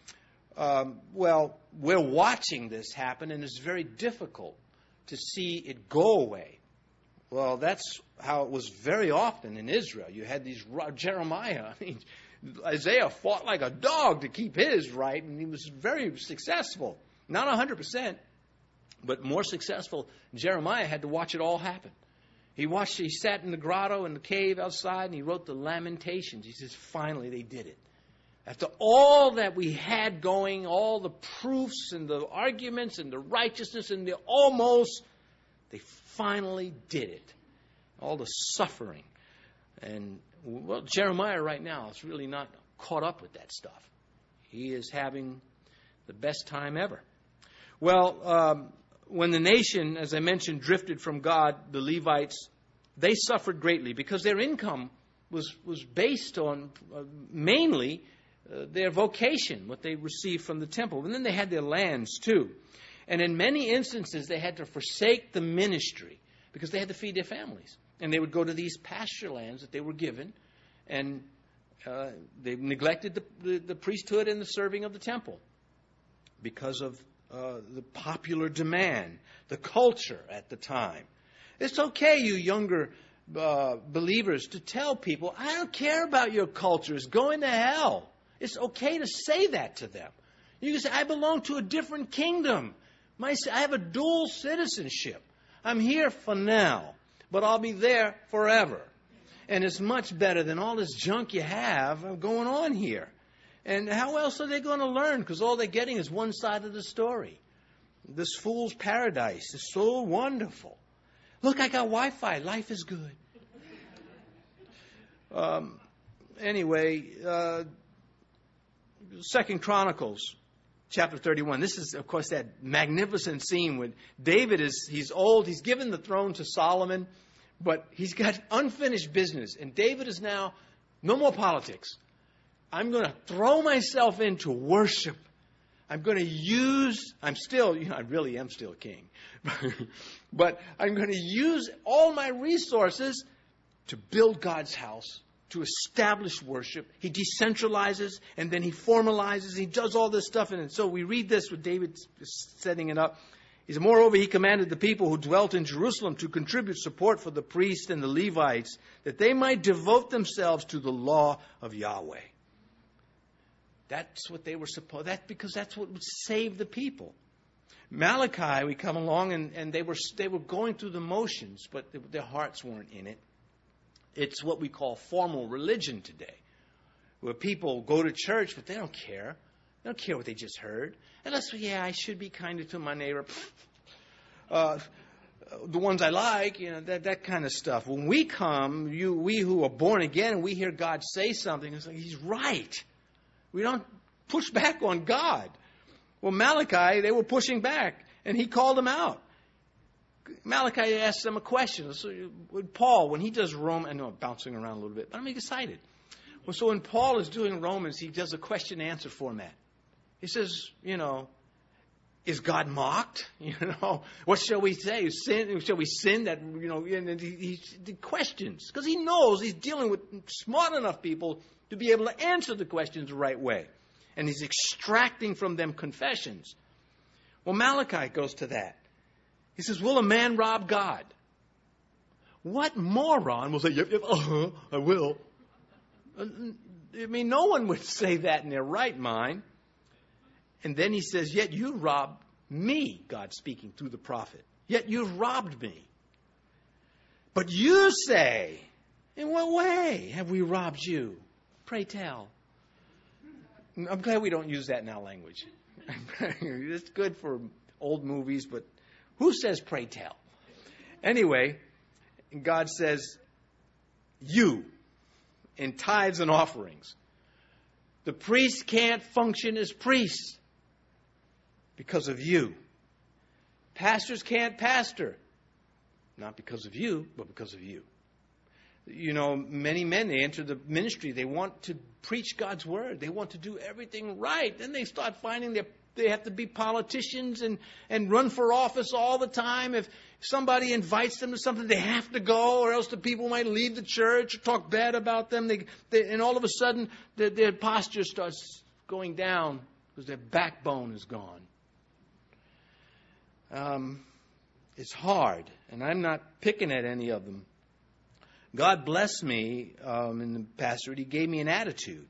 Well, we're watching this happen, and it's very difficult to see it go away. Well, that's how it was very often in Israel. You had these Jeremiah. Isaiah fought like a dog to keep his right, and he was very successful. Not 100%, but more successful. Jeremiah had to watch it all happen. He sat in the grotto in the cave outside, and he wrote the Lamentations. He says, finally, they did it. After all that we had going, all the proofs and the arguments and the righteousness and the almost, they finally did it. All the suffering. And, well, Jeremiah right now is really not caught up with that stuff. He is having the best time ever. Well, when the nation, as I mentioned, drifted from God, the Levites, they suffered greatly because their income was based on mainly their vocation, what they received from the temple. And then they had their lands too. And in many instances, they had to forsake the ministry because they had to feed their families. And they would go to these pasture lands that they were given, and they neglected the priesthood and the serving of the temple because of the popular demand, the culture at the time. It's okay, you younger believers, to tell people, I don't care about your culture. It's going to hell. It's okay to say that to them. You can say, I belong to a different kingdom. I have a dual citizenship. I'm here for now, but I'll be there forever. And it's much better than all this junk you have going on here. And how else are they going to learn? Because all they're getting is one side of the story. This fool's paradise is so wonderful. Look, I got Wi-Fi. Life is good. Anyway, 2 Chronicles chapter 31. This is, of course, that magnificent scene when David he's old. He's given the throne to Solomon, but he's got unfinished business. And David is now, no more politics. I'm going to throw myself into worship. I'm going to I really am still king. But I'm going to use all my resources to build God's house, to establish worship. He decentralizes, and then he formalizes. He does all this stuff. And so we read this with David setting it up. He said, moreover, he commanded the people who dwelt in Jerusalem to contribute support for the priests and the Levites, that they might devote themselves to the law of Yahweh. That's what they were supposed. Because that's what would save the people. Malachi, we come along, and they were going through the motions, but their hearts weren't in it. It's what we call formal religion today, where people go to church, but they don't care. They don't care what they just heard. Unless, I should be kinder to my neighbor. The ones I like, that kind of stuff. When we come, we who are born again, and we hear God say something, it's like, He's right. We don't push back on God. Well, Malachi, they were pushing back, and he called them out. Malachi asked them a question. So Paul, when he does Romans, I know I'm bouncing around a little bit, but I'm excited. Well, so when Paul is doing Romans, he does a question-answer format. He says, is God mocked? What shall we say? Shall we sin? That and he questions, because he knows he's dealing with smart enough people to be able to answer the questions the right way, and he's extracting from them confessions. Well, Malachi goes to that. He says, will a man rob God? What moron will say, yep, I will? No one would say that in their right mind. And then he says, yet you robbed me, God speaking through the prophet. Yet you've robbed me. But you say, in what way have we robbed you? Pray tell. I'm glad we don't use that in our language. It's good for old movies, but who says pray tell? Anyway, God says, you, in tithes and offerings. The priests can't function as priests because of you. Pastors can't pastor. Not because of you, but because of you. Many men, they enter the ministry. They want to preach God's word. They want to do everything right. Then they start finding they have to be politicians and run for office all the time. If somebody invites them to something, they have to go, or else the people might leave the church or talk bad about them. And all of a sudden, their posture starts going down because their backbone is gone. It's hard, and I'm not picking at any of them. God blessed me in the pastorate. He gave me an attitude.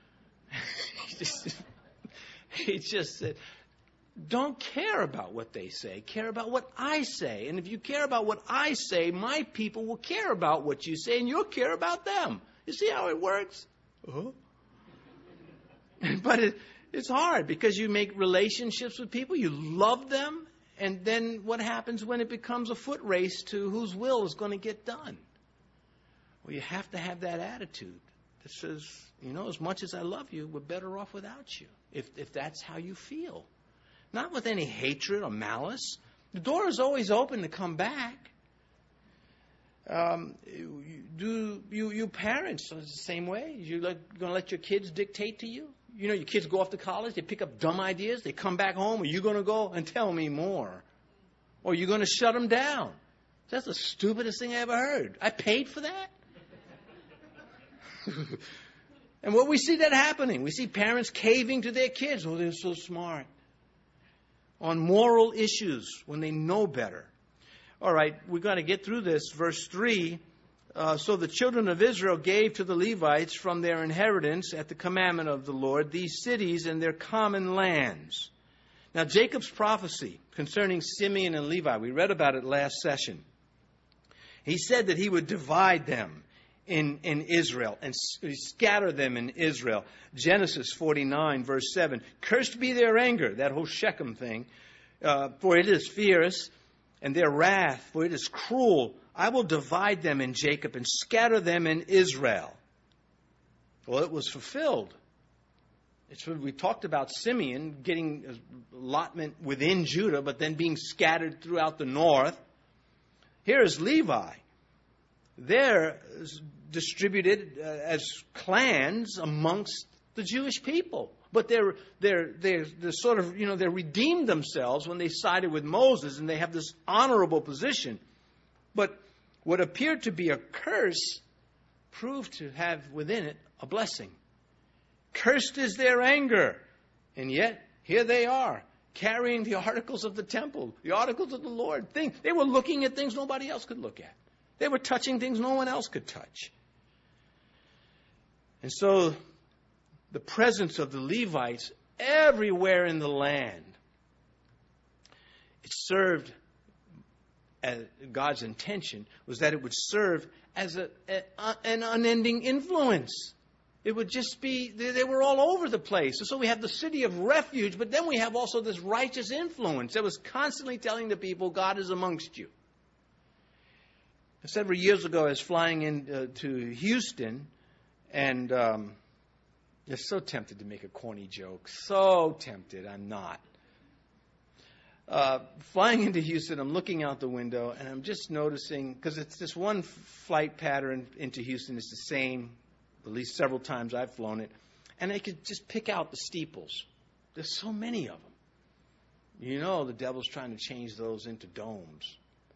He just said, don't care about what they say. Care about what I say. And if you care about what I say, my people will care about what you say, and you'll care about them. You see how it works? Uh-huh. But it's hard because you make relationships with people. You love them. And then what happens when it becomes a foot race to whose will is going to get done? Well, you have to have that attitude that says, as much as I love you, we're better off without you. If that's how you feel. Not with any hatred or malice. The door is always open to come back. You parents are the same way? You're going to let your kids dictate to you? You know, your kids go off to college, they pick up dumb ideas, they come back home, are you going to go and tell me more? Or are you going to shut them down? That's the stupidest thing I ever heard. I paid for that? And what we see that happening, we see parents caving to their kids. Oh, they're so smart. On moral issues when they know better. All right, we've got to get through this. Verse 3, so the children of Israel gave to the Levites from their inheritance at the commandment of the Lord these cities and their common lands. Now, Jacob's prophecy concerning Simeon and Levi, we read about it last session. He said that he would divide them in Israel and scatter them in Israel. Genesis 49, verse 7. Cursed be their anger, that whole Shechem thing, for it is fierce, and their wrath, for it is cruel. I will divide them in Jacob and scatter them in Israel. Well, it was fulfilled. We talked about Simeon getting allotment within Judah, but then being scattered throughout the north. Here is Levi. They're distributed as clans amongst the Jewish people. But they're sort of, they redeemed themselves when they sided with Moses, and they have this honorable position. But what appeared to be a curse proved to have within it a blessing. Cursed is their anger. And yet, here they are, carrying the articles of the temple, the articles of the Lord. They were looking at things nobody else could look at. They were touching things no one else could touch. And so, the presence of the Levites everywhere in the land, it served, as God's intention was that it would serve as an unending influence. It would just be, they were all over the place. And so we have the city of refuge, but then we have also this righteous influence that was constantly telling the people, God is amongst you. Several years ago, I was flying into Houston, and I'm so tempted to make a corny joke. So tempted. I'm not. Flying into Houston, I'm looking out the window, and I'm just noticing, because it's this one flight pattern into Houston is the same, at least several times I've flown it, and I could just pick out the steeples. There's so many of them. You know the devil's trying to change those into domes.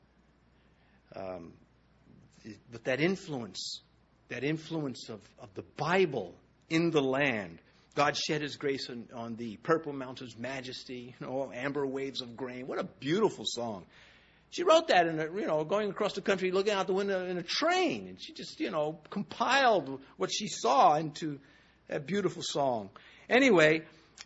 But that influence of the Bible in the land, God shed his grace on the purple mountains majesty, amber waves of grain. What a beautiful song. She wrote that going across the country, looking out the window in a train. And she just, compiled what she saw into a beautiful song. Anyway,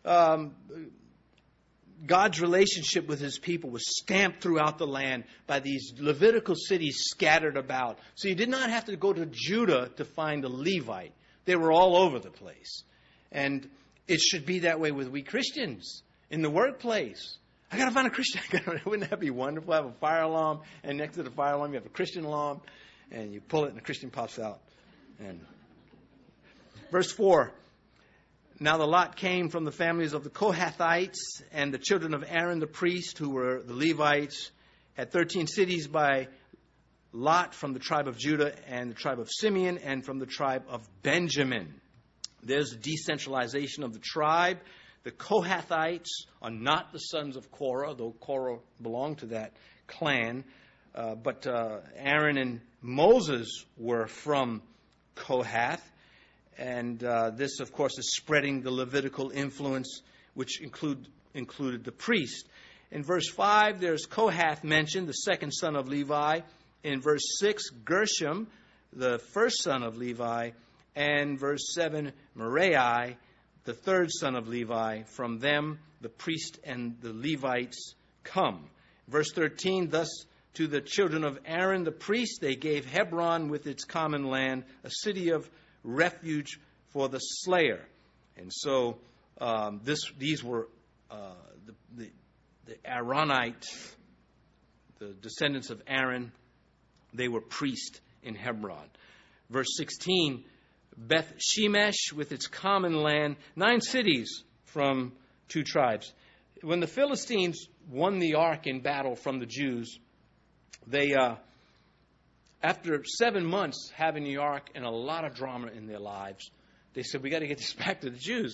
God's relationship with his people was stamped throughout the land by these Levitical cities scattered about. So you did not have to go to Judah to find a Levite. They were all over the place. And it should be that way with we Christians in the workplace. I got to find a Christian. Wouldn't that be wonderful? Have a fire alarm, and next to the fire alarm you have a Christian alarm, and you pull it and the Christian pops out. And verse 4. Now the lot came from the families of the Kohathites and the children of Aaron the priest, who were the Levites, had 13 cities by lot from the tribe of Judah and the tribe of Simeon and from the tribe of Benjamin. There's a decentralization of the tribe. The Kohathites are not the sons of Korah, though Korah belonged to that clan. But Aaron and Moses were from Kohath. And this, of course, is spreading the Levitical influence, which included the priest. In verse 5, there's Kohath mentioned, the second son of Levi. In verse 6, Gershom, the first son of Levi. And verse 7, Merari, the third son of Levi. From them, the priest and the Levites come. Verse 13, thus to the children of Aaron the priest, they gave Hebron with its common land, a city of refuge for the slayer. And so these were the Aaronites, the descendants of Aaron. They were priests in Hebron. Verse 16, Beth Shemesh with its common land, 9 cities from 2 tribes. When the Philistines won the ark in battle from the Jews, they after 7 months having the ark and a lot of drama in their lives, they said, we got to get this back to the Jews.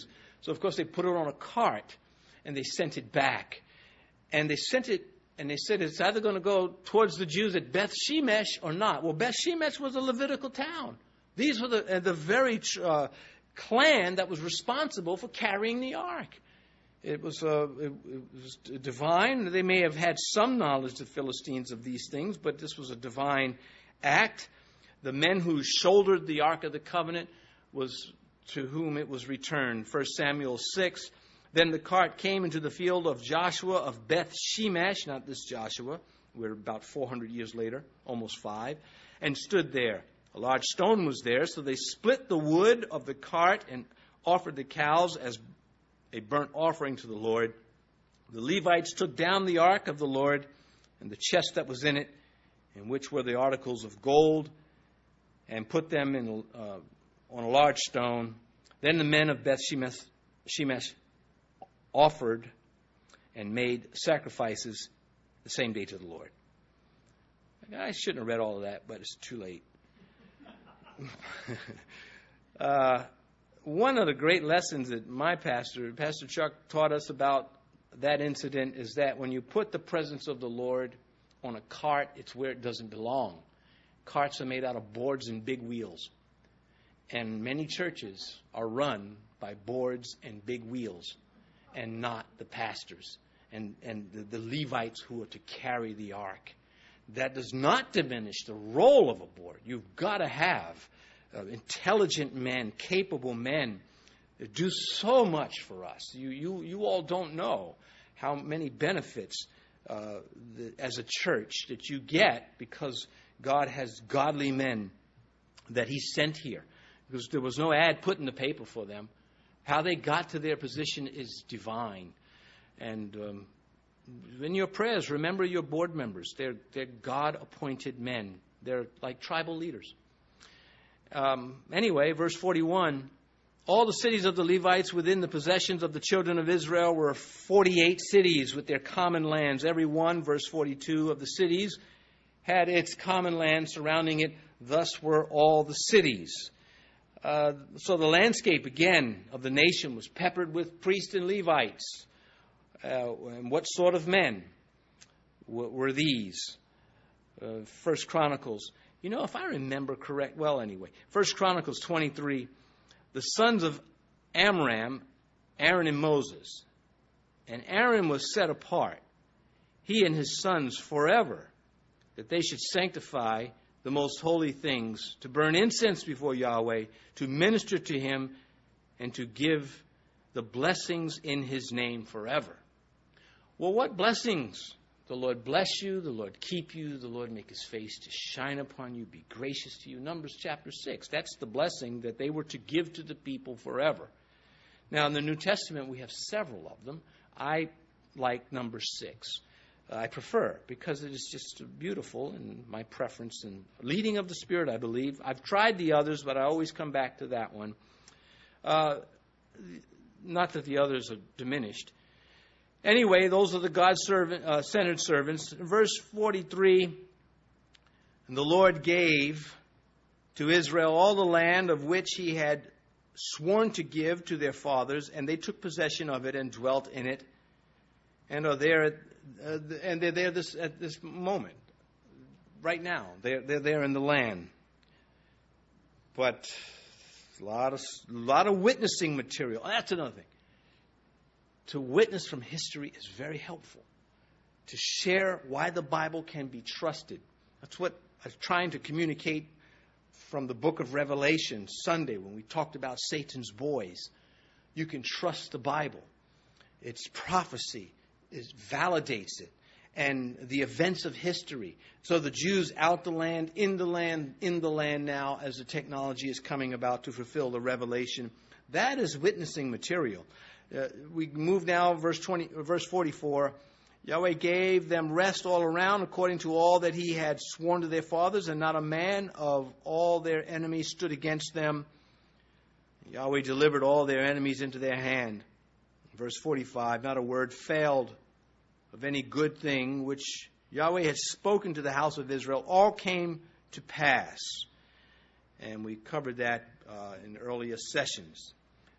So, of course, they put it on a cart, and they sent it back. And they sent it, and they said it's either going to go towards the Jews at Beth Shemesh or not. Well, Beth Shemesh was a Levitical town. These were the very clan that was responsible for carrying the ark. It was divine. They may have had some knowledge, the Philistines, of these things, but this was a divine act. The men who shouldered the Ark of the Covenant was to whom it was returned. 1 Samuel 6. Then the cart came into the field of Joshua of Beth Shemesh, not this Joshua, we're about 400 years later, almost 5, and stood there. A large stone was there, so they split the wood of the cart and offered the cows as a burnt offering to the Lord. The Levites took down the ark of the Lord and the chest that was in it, in which were the articles of gold, and put them on a large stone. Then the men of Beth Shemesh offered and made sacrifices the same day to the Lord. I shouldn't have read all of that, but it's too late. One of the great lessons that my Pastor Chuck, taught us about that incident is that when you put the presence of the Lord on a cart, it's where it doesn't belong. Carts are made out of boards and big wheels. And many churches are run by boards and big wheels and not the pastors and the Levites who are to carry the ark. That does not diminish the role of a board. You've got to have intelligent men, capable men that do so much for us. You all don't know how many benefits as a church that you get because God has godly men that He sent here. Because there was no ad put in the paper for them. How they got to their position is divine. And in your prayers, remember your board members. They're God-appointed men. They're like tribal leaders. Anyway, verse 41, all the cities of the Levites within the possessions of the children of Israel were 48 cities with their common lands. Every one, verse 42, of the cities had its common land surrounding it. Thus were all the cities. So the landscape, again, of the nation was peppered with priests and Levites. And what sort of men were these? 1 Chronicles. You know, if I remember correct, well, anyway, 1 Chronicles 23, the sons of Amram, Aaron and Moses. And Aaron was set apart, he and his sons forever, that they should sanctify the most holy things, to burn incense before Yahweh, to minister to Him, and to give the blessings in His name forever. Well, what blessings? The Lord bless you, the Lord keep you, the Lord make His face to shine upon you, be gracious to you. Numbers chapter 6, that's the blessing that they were to give to the people forever. Now, in the New Testament, we have several of them. I like number 6. I prefer, because it is just beautiful in my preference and leading of the Spirit, I believe. I've tried the others, but I always come back to that one. Not that the others are diminished. Anyway, those are the God-centered servants. Verse 43, and the Lord gave to Israel all the land of which He had sworn to give to their fathers, and they took possession of it and dwelt in it, and are there and they're there at this moment, right now. They're there in the land. But a lot of witnessing material. That's another thing. To witness from history is very helpful. To share why the Bible can be trusted. That's what I was trying to communicate from the book of Revelation Sunday when we talked about Satan's boys. You can trust the Bible. It's prophecy. It validates it. And the events of history. So the Jews out the land, in the land now as the technology is coming about to fulfill the revelation. That is witnessing material. We move now, verse 44. Yahweh gave them rest all around according to all that He had sworn to their fathers, and not a man of all their enemies stood against them. Yahweh delivered all their enemies into their hand. Verse 45, not a word failed of any good thing which Yahweh had spoken to the house of Israel. All came to pass. And we covered that in earlier sessions.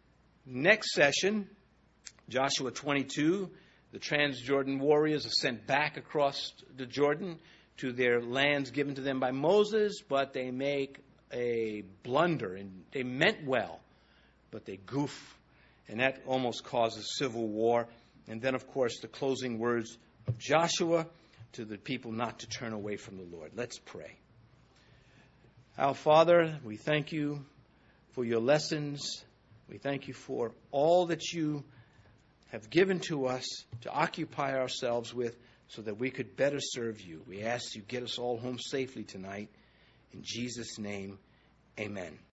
Next session, Joshua 22, the Transjordan warriors are sent back across the Jordan to their lands given to them by Moses, but they make a blunder, and they meant well, but they goof, and that almost causes civil war. And then, of course, the closing words of Joshua to the people not to turn away from the Lord. Let's pray. Our Father, we thank you for your lessons. We thank you for all that you have given to us to occupy ourselves with so that we could better serve you. We ask you get us all home safely tonight. In Jesus' name, amen.